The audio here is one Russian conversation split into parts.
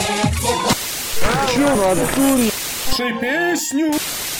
Чё в натуре? Слушай песню.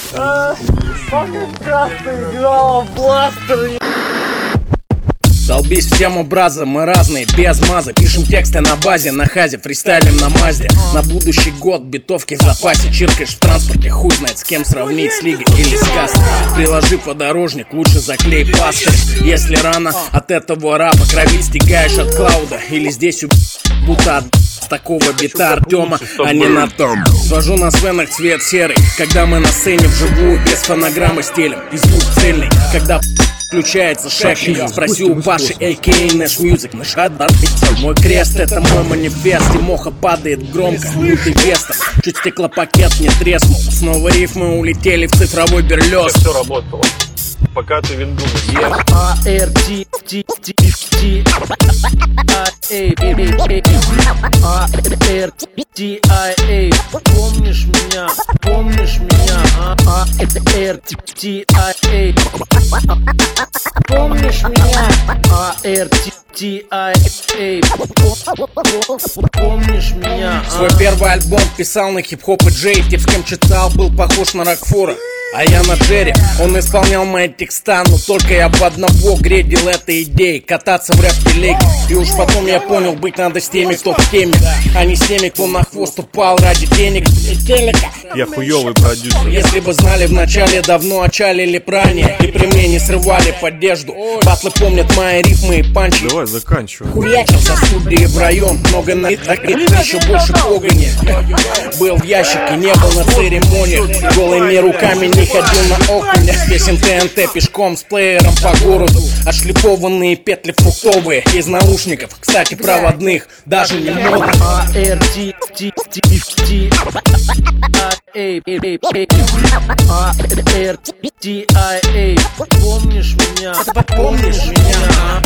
Красный играл в бластер. Долбись в тему браза, мы разные, без маза. Пишем тексты на базе, на хазе, фристайлим на мазде. На будущий год битовки в запасе. Чиркаешь в транспорте, хуй знает с кем сравнить, с лигой или с кастой. Приложи подорожник, лучше заклей пастой. Если рано от этого рапа кровить стегаешь от клауда. Или здесь будто от такого бита Артема, а не на том. Свожу на свенах цвет серый, когда мы на сцене вживую без фонограммы стелем. И звук цельный, когда включается шекшн. Спроси у Паши, а.к.а. Nash Music, наш отбор. Мой крест — это мой манифест. И моха падает громко, лютый вестом. Чуть стеклопакет не треснул. Снова рифмы улетели в цифровой берлёз. Все работало, пока ты винду съешь. Помнишь меня, помнишь меня, помнишь меня, помнишь меня. Свой первый альбом писал на хип-хоп и джей. Тип, с кем читал, был похож на Рокфора, а я на Джерри. Он исполнял мои текста, но только я об одного гредил этой идеей: кататься в рэп-телеге. И уж потом я понял, быть надо с теми, кто в теме, а не с теми, кто на хвост упал ради денег и телека. Я хуёвый продюсер. Если бы знали вначале, давно очалили ранее. И при мне не срывали поддержду. Батлы помнят мои рифмы и панчи. Давай заканчивай. Хуячился в студии в район. Много на еще больше погони. Был в ящике, не был на церемониях. Голыми руками не ходил на окуня. Песен ТНТ пешком с плеером по городу. Отшлифованные петли фруктовые из наушников, кстати, проводных, даже не модно. Помнишь меня, помнишь меня,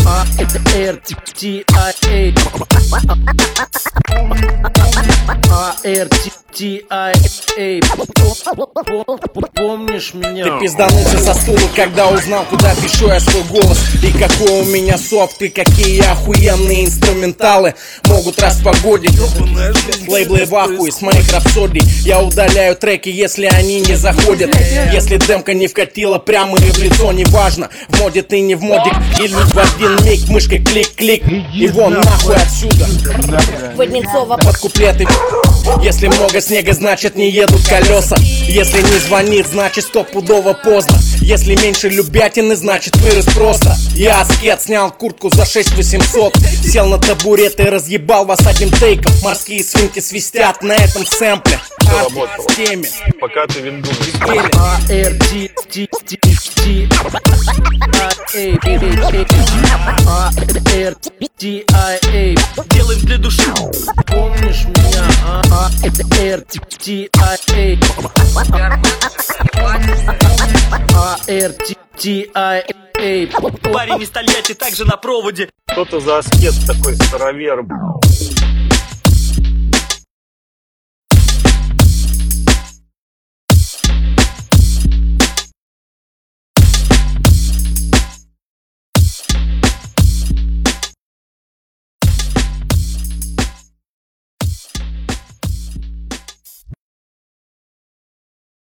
помнишь меня. Ты пизданулся со стула, когда узнал, куда пишу я свой голос. И какой у меня софт, и какие охуенные инструменталы могут распогодить лейблы в ахуе с моих рапсодий. Я удаляю треки, если они не заходят. Если демка не вкатила прямо и в лицо, неважно, в моде ты не в моде. Или в один миг мышкой клик-клик, и вон нахуй отсюда. Воднецова Под куплеты. Если много снега, значит не едут колеса. Если не звонит, значит стопудово поздно. Если меньше любятины, значит вырос просто. Я аскет, снял куртку за 6800. Сел на табурет и разъебал вас одним тейком. Морские свинки свистят на этом сэмпле. Все работало, В теме. пока ты винду делаем для души. Помнишь меня, Парень из Тольятти также на проводе. Что-то за аскет такой старовер.